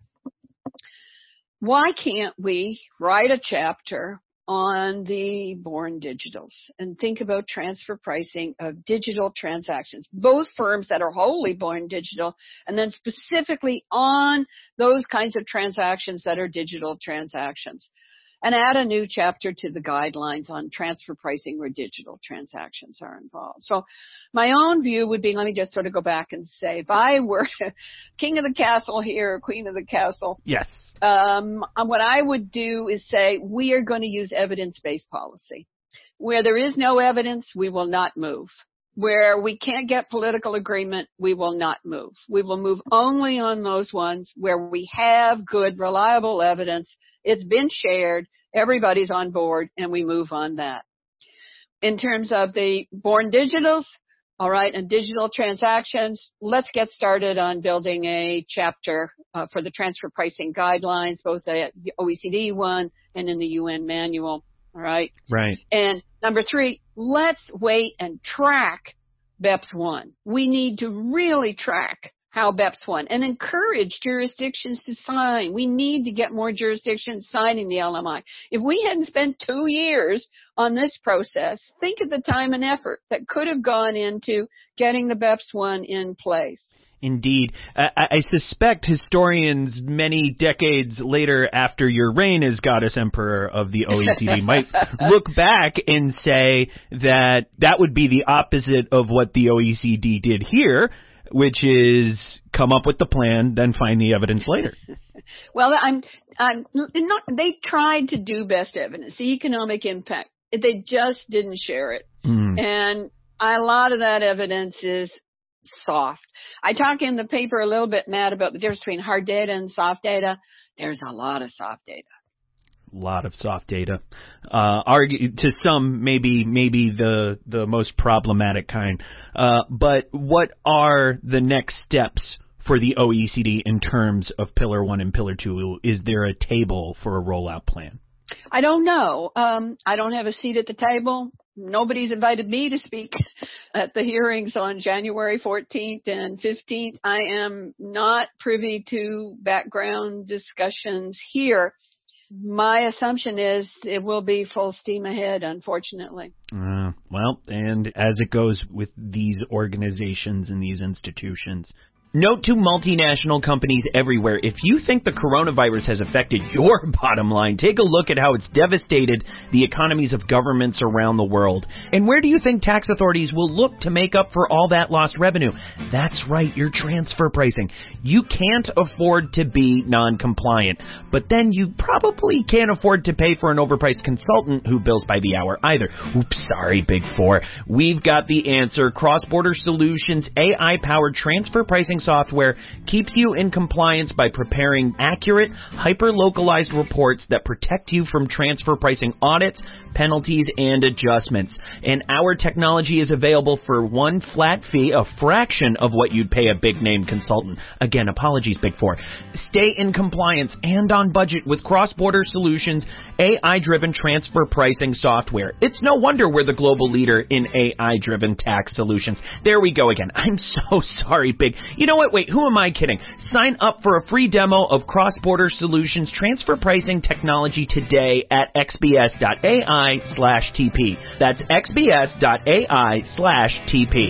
Why can't we write a chapter on the born digitals and think about transfer pricing of digital transactions, both firms that are wholly born digital, and then specifically on those kinds of transactions that are digital transactions, and add a new chapter to the guidelines on transfer pricing where digital transactions are involved. So my own view would be, let me just sort of go back and say, if I were king of the castle here, or queen of the castle, yes, what I would do is say, we are going to use evidence-based policy. Where there is no evidence, we will not move. Where we can't get political agreement, we will not move. We will move only on those ones where we have good, reliable evidence. It's been shared, everybody's on board, and we move on that. In terms of the born digitals, all right, and digital transactions, let's get started on building a chapter for the transfer pricing guidelines, both the OECD one and in the UN manual. All right. Right. And number 3, let's wait and track BEPS 1. We need to really track how BEPS 1 and encourage jurisdictions to sign. We need to get more jurisdictions signing the LMI. If we hadn't spent 2 years on this process, think of the time and effort that could have gone into getting the BEPS 1 in place. Indeed. I suspect historians many decades later after your reign as goddess emperor of the OECD might look back and say that would be the opposite of what the OECD did here, which is come up with the plan, then find the evidence later. Well, they tried to do best evidence, the economic impact. They just didn't share it. And a lot of that evidence is soft. I talk in the paper a little bit, Matt, about the difference between hard data and soft data. There's a lot of soft data. A lot of soft data. Argue to some maybe the most problematic kind. But what are the next steps for the OECD in terms of Pillar 1 and Pillar 2? Is there a table for a rollout plan? I don't know. I don't have a seat at the table. Nobody's invited me to speak at the hearings on January 14th and 15th. I am not privy to background discussions here. My assumption is it will be full steam ahead, unfortunately. Well, and as it goes with these organizations and these institutions. Note to multinational companies everywhere, if you think the coronavirus has affected your bottom line, take a look at how it's devastated the economies of governments around the world. And where do you think tax authorities will look to make up for all that lost revenue? That's right, your transfer pricing. You can't afford to be non-compliant, but then you probably can't afford to pay for an overpriced consultant who bills by the hour either. Oops, sorry, Big Four. We've got the answer. Cross-Border Solutions AI-powered transfer pricing software keeps you in compliance by preparing accurate, hyper-localized reports that protect you from transfer pricing audits, penalties, and adjustments. And our technology is available for one flat fee, a fraction of what you'd pay a big-name consultant. Again, apologies, Big Four. Stay in compliance and on budget with Cross-Border Solutions AI-driven transfer pricing software. It's no wonder we're the global leader in AI-driven tax solutions. There we go again. I'm so sorry, Big. You know what? Wait, who am I kidding? Sign up for a free demo of Cross-Border Solutions transfer pricing technology today at xbs.ai/TP. That's xbs.ai/TP.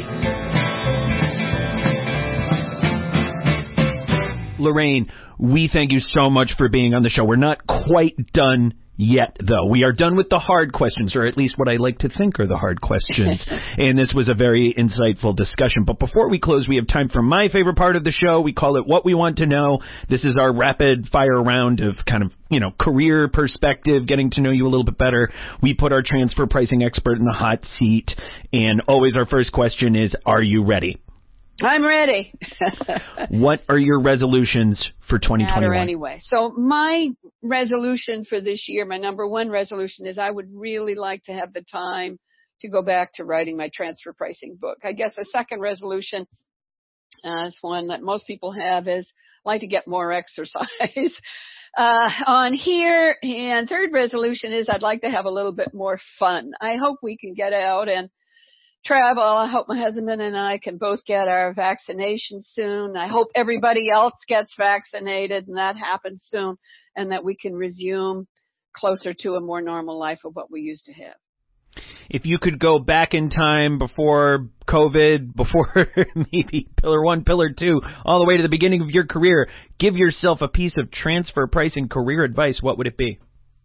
Lorraine, we thank you so much for being on the show. We're not quite done yet, though. We are done with the hard questions, or at least what I like to think are the hard questions. And this was a very insightful discussion. But before we close, we have time for my favorite part of the show. We call it What We Want to Know. This is our rapid fire round of kind of, career perspective, getting to know you a little bit better. We put our transfer pricing expert in the hot seat. And always our first question is, are you ready? I'm ready. What are your resolutions for 2021? Anyway. So my resolution for this year, my number one resolution is I would really like to have the time to go back to writing my transfer pricing book. I guess the second resolution is one that most people have is like to get more exercise on here. And third resolution is I'd like to have a little bit more fun. I hope we can get out and travel. I hope my husband and I can both get our vaccination soon. I hope everybody else gets vaccinated and that happens soon, and that we can resume closer to a more normal life of what we used to have. If you could go back in time before COVID, before maybe Pillar 1, Pillar 2, all the way to the beginning of your career, give yourself a piece of transfer pricing career advice, what would it be?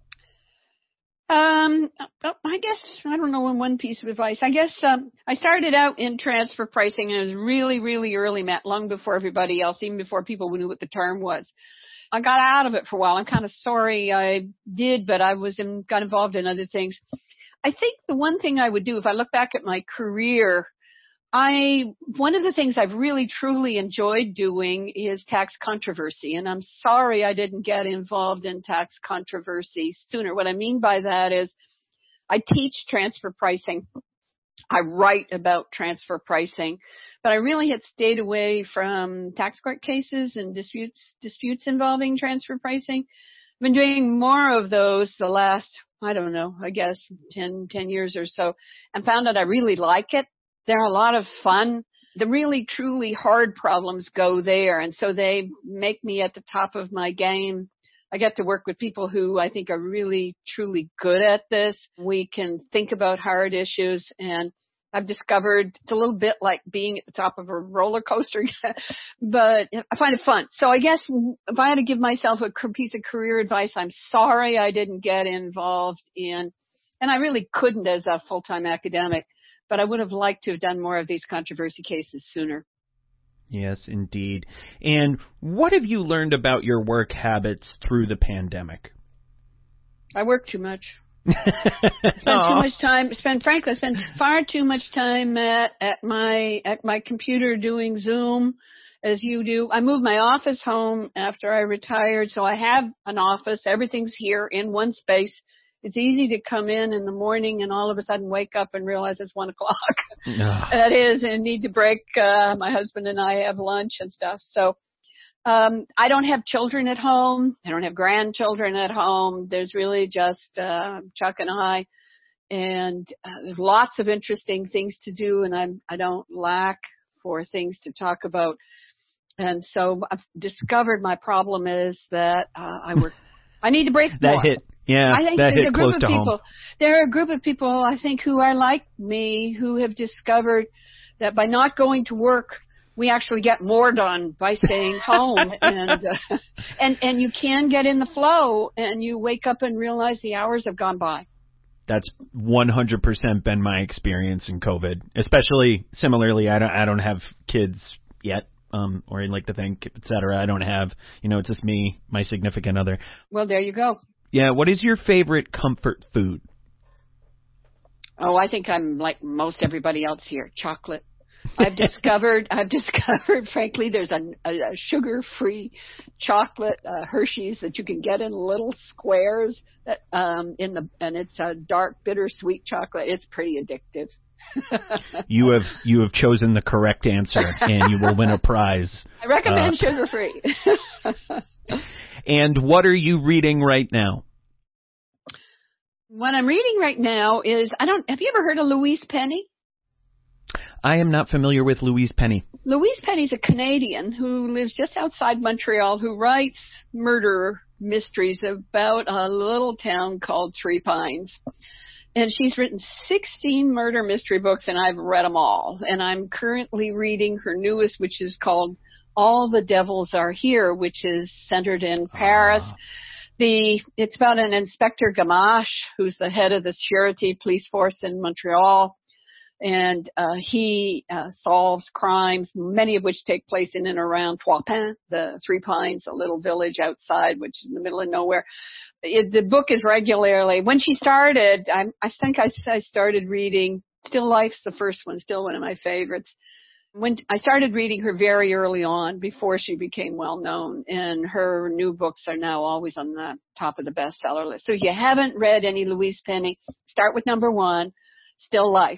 I guess, I don't know, one piece of advice. I guess, I started out in transfer pricing and it was really, really early, Matt, long before everybody else, even before people knew what the term was. I got out of it for a while. I'm kind of sorry I did, but I got involved in other things. I think the one thing I would do if I look back at my career, one of the things I've really truly enjoyed doing is tax controversy, and I'm sorry I didn't get involved in tax controversy sooner. What I mean by that is I teach transfer pricing. I write about transfer pricing, but I really had stayed away from tax court cases and disputes involving transfer pricing. I've been doing more of those the last, I don't know, I guess 10 years or so, and found that I really like it. They're a lot of fun. The really, truly hard problems go there, and so they make me at the top of my game. I get to work with people who I think are really, truly good at this. We can think about hard issues, and I've discovered it's a little bit like being at the top of a roller coaster, but I find it fun. So I guess if I had to give myself a piece of career advice, I'm sorry I didn't get involved in, and I really couldn't as a full-time academic, but I would have liked to have done more of these controversy cases sooner. Yes, indeed. And what have you learned about your work habits through the pandemic? I work too much. Spend far too much time at my computer doing Zoom, as you do. I moved my office home after I retired, so I have an office. Everything's here in one space. It's easy to come in the morning and all of a sudden wake up and realize it's 1:00. That is, and need to break. My husband and I have lunch and stuff. So, I don't have children at home. I don't have grandchildren at home. There's really just, Chuck and I, and there's lots of interesting things to do, and I don't lack for things to talk about. And so I've discovered my problem is that, I need to break more. That hit. Yeah, I think that hit close to home. There are a group of people, I think, who are like me, who have discovered that by not going to work, we actually get more done by staying home. And you can get in the flow, and you wake up and realize the hours have gone by. That's 100% been my experience in COVID, especially similarly. I don't have kids yet. Or I'd like to think, et cetera. I don't have, it's just me, my significant other. Well, there you go. Yeah. What is your favorite comfort food? Oh, I think I'm like most everybody else here. Chocolate. I've discovered, frankly, there's a sugar-free chocolate Hershey's that you can get in little squares that and it's a dark, bittersweet chocolate. It's pretty addictive. You have chosen the correct answer, and you will win a prize. I recommend sugar-free. And what are you reading right now? What I'm reading right now is, have you ever heard of Louise Penny? I am not familiar with Louise Penny. Louise Penny's a Canadian who lives just outside Montreal, who writes murder mysteries about a little town called Three Pines. And she's written 16 murder mystery books, and I've read them all. And I'm currently reading her newest, which is called All the Devils Are Here, which is centered in Paris. It's about an Inspector Gamache, who's the head of the Sûreté police force in Montreal. And he solves crimes, many of which take place in and around Trois Pins, the Three Pines, a little village outside, which is in the middle of nowhere. The book is regularly, when she started, I think I started reading, Still Life's the first one, still one of my favorites. When I started reading her very early on, before she became well known, and her new books are now always on the top of the bestseller list. So if you haven't read any Louise Penny, start with number 1, Still Life.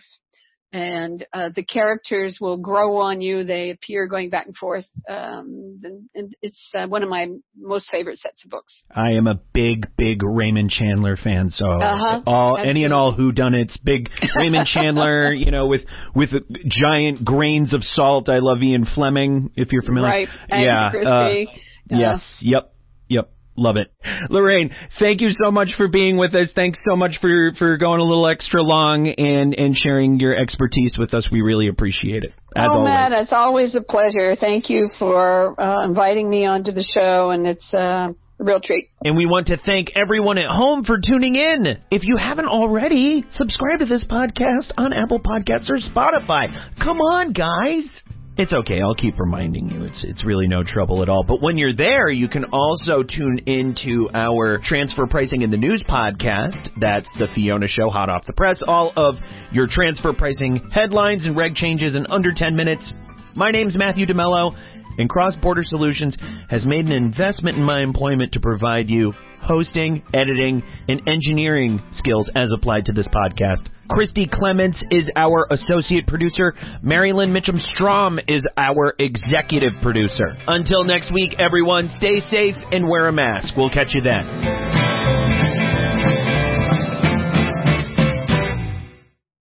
And the characters will grow on you. They appear going back and forth. And it's one of my most favorite sets of books. I am a big Raymond Chandler fan. So any and all whodunits, big Raymond Chandler, with giant grains of salt. I love Ian Fleming, if you're familiar. Right. And Christie. Yes. Yep. Love it. Lorraine, thank you so much for being with us. Thanks so much for going a little extra long and sharing your expertise with us. We really appreciate it, as always. Matt, it's always a pleasure. Thank you for inviting me onto the show, and it's a real treat. And we want to thank everyone at home for tuning in. If you haven't already, subscribe to this podcast on Apple Podcasts or Spotify. Come on, guys. It's okay. I'll keep reminding you. It's really no trouble at all. But when you're there, you can also tune into our Transfer Pricing in the News podcast. That's the Fiona Show, hot off the press. All of your transfer pricing headlines and reg changes in under 10 minutes. My name's Matthew DeMello, and Cross Border Solutions has made an investment in my employment to provide you hosting, editing, and engineering skills as applied to this podcast. Christy Clements is our associate producer. Marilyn Mitchum-Strom is our executive producer. Until next week, everyone, stay safe and wear a mask. We'll catch you then.